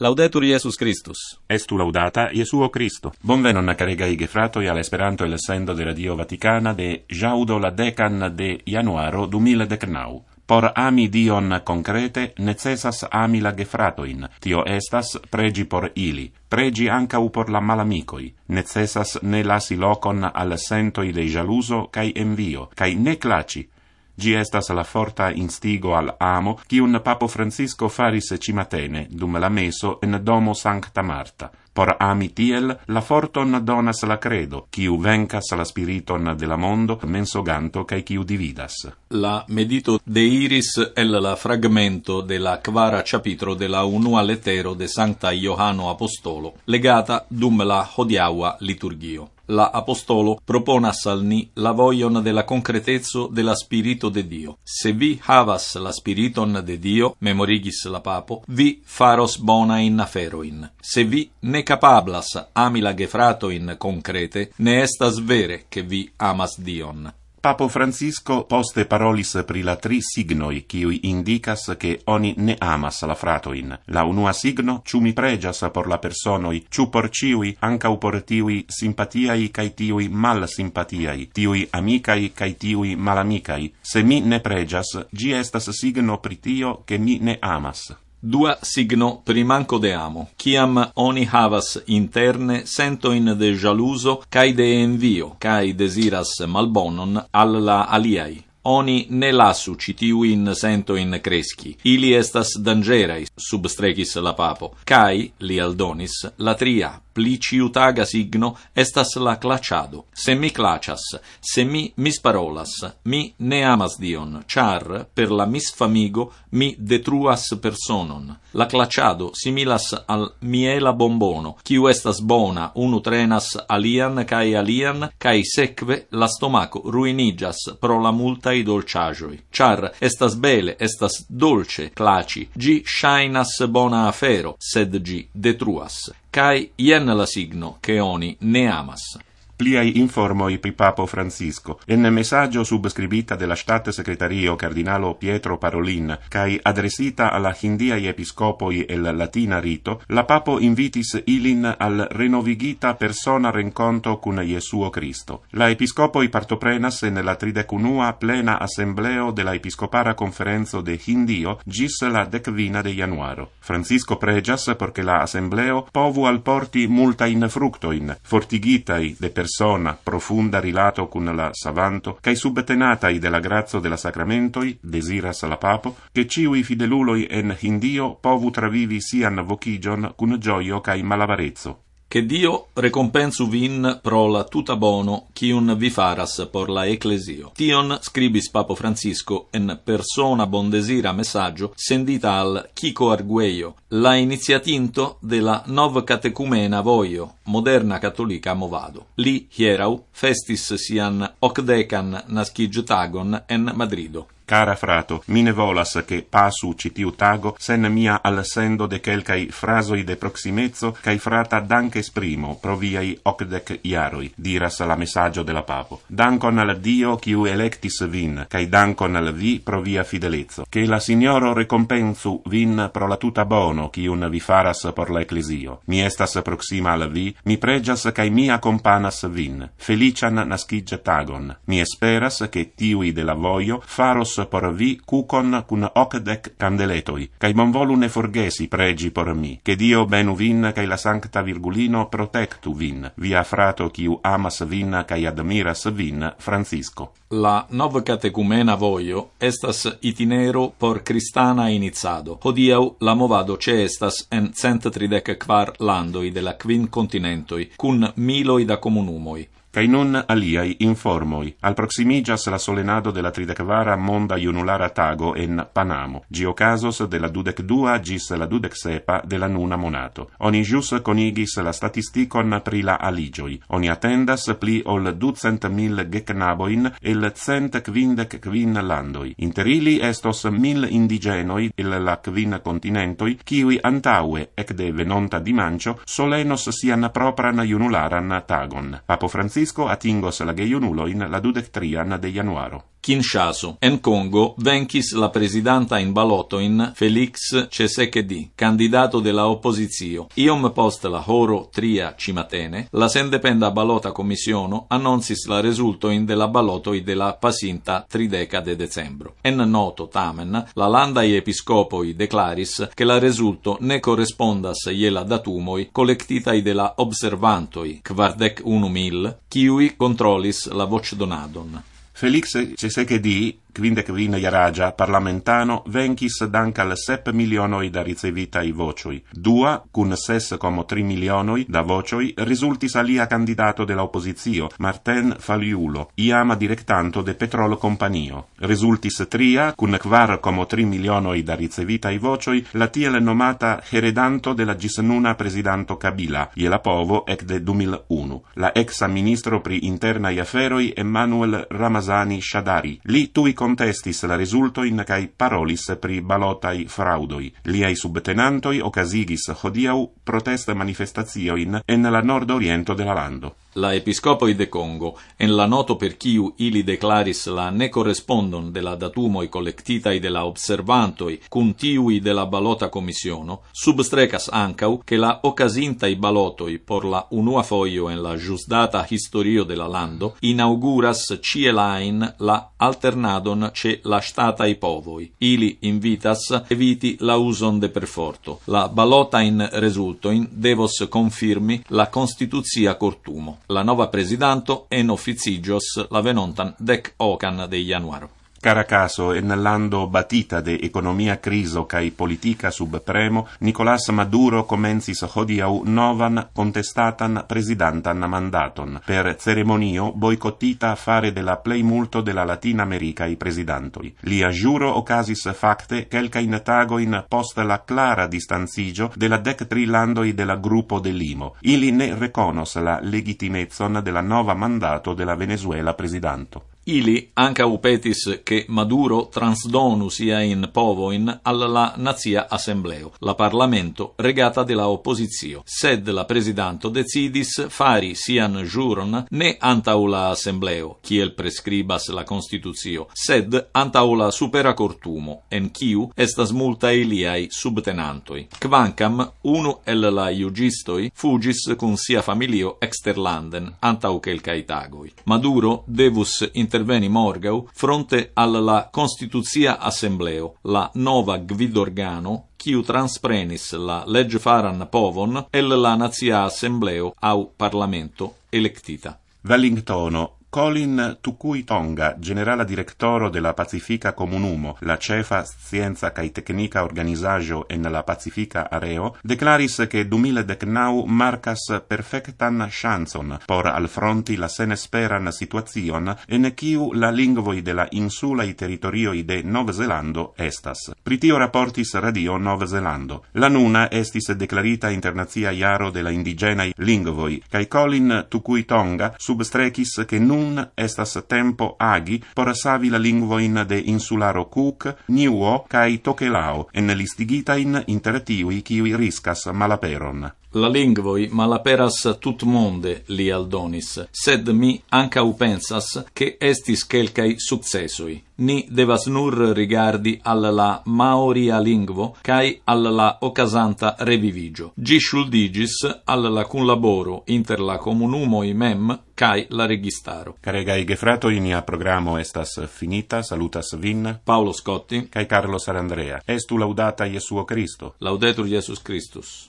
Laudetur Iesus Christus. Estu laudata Iesuo Christo. Bonvenon caregai gefratoi al Esperanto el sendo de Radio Vaticana de jaudo la decan de januaro 2019. Por ami Dion concrete, necessas ami la gefratoin. Tio estas pregi por ili. Pregi ancau por la malamicoi. Necessas ne lasi locon al sentoi de jaluso cae envio, cae ne claci. Gi estas la forta instigo al amo, cium Papo Francisco faris cimatene, dum la meso en domo Sancta Marta. Por ami tiel, la forton donas la credo, ciu vencas la spiriton de la mondo, mensoganto cae ciu dividas. La medito de iris el la fragmento de la quara capitro de la unua lettero de Sancta Ioanno Apostolo, legata dum la hodiaua liturgio. La apostolo proponas al ni la voion de la concretezzo de la spirito de Dio. Se vi havas la spiriton de Dio, memorigis la papo, vi faros bona in aferoin. Se vi ne capablas ami la gefratoin concrete, ne estas vere che vi amas Dion. Papo Francisco poste parolis pri la tri signoi, ciui indicas che oni ne amas la fratoin. La unua signo, ciu mi pregias por la personoi, ciu por ciui, ancau por tiui simpatiai cae tiui mal simpatiai, tiui amicai cae tiui malamicai. Se mi ne pregias, gi estas signo pri tio che mi ne amas. Dua signo primanco de amo, ciam oni havas interne sentoin de jaluso cae de envio, cae desiras malbonon al la aliai. Oni ne lasu citiuin sentoin cresci. Ili estas dangerai, substrecis la papo. Cae, li aldonis, la tria, pli ciutaga signo, estas la claciado. Se mi clacias, se mi misparolas, mi ne amas Dion, char, per la misfamigo, mi detruas personon. La claciado similas al miela bombono, ciu estas bona, unu trenas alian, cae seque la stomaco ruinigas pro la multai dolciagioi. Char estas bele, estas dolce, claci, gi shainas bona afero, sed gi detruas. Cae ien la signo che oni ne amas. Pliai informoi pri Papo Francisco. En messaggio subscribita della State Secretario Cardinalo Pietro Parolin, cae adresita alla Hindiai Episcopoi el Latina Rito, la Papo invitis ilin al renovigita persona renconto cun Iesuo Cristo. La Episcopoi partoprenas en la 31 plena assembleo de la Episcopara Conferenzo de Hindio gis la 10 de januaro. Francisco pregias porque la assembleo povu alporti multain fructoin, fortigitai de persona profunda rilato cun la savanto, cae subtenatai de la grazio de la sacramentoi, desiras la papo, che ciui fideluloi en Hindio povu travivi sian vocigion cun gioio cae malavarezzo. Che Dio recompensu vin pro la tuta bono cium vi faras por la ecclesio. Tion scribis Papo Francisco en persona bondesira messaggio sendita al Chico Arguello, la iniziatinto de la nov catecumena voio, moderna cattolica movado. Li hierau festis sian 80 nascig tagon en Madrido. Cara frato, mine volas che pasu citiu tago sen mia al sendo de quelcai frasoi de proximezzo, cae frata dank esprimo pro viai 80 iaroi, diras la messaggio della papo. Dankon al Dio quiu electis vin, cae dankon al vi pro via fidelezzo. Che la Signoro recompensu vin pro la tuta bono quiun vi faras por la ecclesio. Mi estas proxima al vi, mi pregias cae mi accompanas vin. Felician nascige tagon. Mi esperas che tiui de la voio faros por vi cucon cun 80 candeletoi, cae bonvolu ne forgesi pregi por mi, che Dio benu vin cae la Sancta Virgulino protectu vin, via frato quiu amas vin cae admiras vin, Francisco. La nov catecumena voio estas itinero por cristana inizado. Hodiau la movado estas en 134 landoi de la 5 continentoi, cun miloi da comunumoi. Cae nun aliai informoi. Al proximigas la solenado de la 34 Monda Ionulara Tago en Panamo. Gio casos de la 22 gis la 27 de la nuna monato. Oni jus conigis la statisticon pri la aligioi. Oni attendas pli ol 200.000 geknaboin el 155 landoi. Inter ili estos 1000 indigenoi el la 5 continentoi, kiui antaue, ec de venonta dimancio, solenos sian propran Ionularan tagon. Papo Francisco Francisco atingos la geiunulo in la 23 de januaro. Kinshasa. En Congo venchis la presidenta in ballotoin Felix Tshisekedi, candidato della opposizio. Iom post la horo tria cimatene, la sendependa ballota commissiono annoncis la resultoin della ballotoi della pasinta 30 de decembro. En noto tamen, la landai episcopoi declaris che la resulto ne correspondas iela datumoi collectitai della observantoi 41.000, kiui controllis la voce-donadon. Felix Tshisekedi, 25 jaragia, parlamentano, venchis dankal 7 milionoi da ricevitai vocioi. Dua, cun 6,3 milionoi da vocioi, risultis alia candidato della opposizio, Martin Fayulu, iam directanto de Petrol Companio. Risultis tria, cun 4,3 milionoi da ricevitai vocioi, la tiel nomata heredanto della gisnuna presidanto Kabila, iela povo ec de 2001, la ex ministro pri internai aferoi Emmanuel Ramazani Shadari. Li tui contestis la resultoin cae parolis pri ballotai fraudoi. Liai subtenantoi ocasigis hodiau protest manifestazioin en la nord-oriento de la lando. La episcopoi de Congo, en la noto per kiu ili declaris la ne correspondon de la datumoi collectitai de la observantoi cun tiui de la ballota commissiono, substrecas ancau che la ocasintai ballotoi por la unua foio en la giusdata historio de la lando inauguras cielain la alternadon ce la statai povoi. Ili invitas eviti la uson de perforto. La ballota in resultoin devos confirmi la constituzia cortumo. La nova presidanto en officigios la venontan 10 de januaro. Caracaso, en lando batita de economia criso cae politica subpremo, Nicolás Maduro comencis hodiau novan contestatan presidantan mandaton, per ceremonio boicottita fare de la plei multo de la Latina Americae presidantoi. Lia juro ocasis facte quelcain tagoin post la clara distanzigio de la 13 landoi de la gruppo de Limo. Ili ne reconos la legitimezon de la nova mandato de la Venezuela presidanto. Ili anca upetis che Maduro transdonus in povoin alla nazia assembleo, la parlamento regata de la opposizio. Sed la presidanto decidis fari sian juron ne antau la assembleo, kiel prescribas la constituzio, sed antau la supera cortumo, en kiu estas multae liai subtenantoi. Kvankam unu el la iugistoi fugis cun sia familio exterlanden antau quelcae tagoi. Maduro devus interveni morgau fronte alla Constituzia Assembleo, la nova gvidorgano quiu transprenis la leggefaran povon el la Nazia Assembleo au Parlamento electita. Wellingtono. Colin Tukuitonga, generala directoro de la Pacifica Comunumo, la cefa scienza cae tecnica organizajo en la Pacifica Areo, declaris che 2019 marcas perfectan chanson por alfronti la senesperan situazion en quiu la lingvoi de la insulai territorioi de Nov Zelando estas. Pritio rapportis Radio Nov Zelando. La nuna estis declarita internazia jaro de la indigenai lingvoi, cae Colin Tukuitonga substrecis che nun estas tempo agi por savi la lingvoin de insularo Cook, Niuo cae Tokelao en listigitain inter tiui kiui riscas malaperon. La lingvoi malaperas tutmonde, li aldonis, sed mi ancau pensas che estis quelcae successoi. Ni devas nur rigardi alla maoria lingvo cae alla ocasanta revivigio. Gi shuldigis alla cunlaboro inter la comunumoi mem cae la registaro. Caregai gefratoi, nia programo estas finita, salutas vin, Paolo Scotti, cae Carlo Sarandrea. Estu laudata Iesuo Christo. Laudetur Iesus Christus.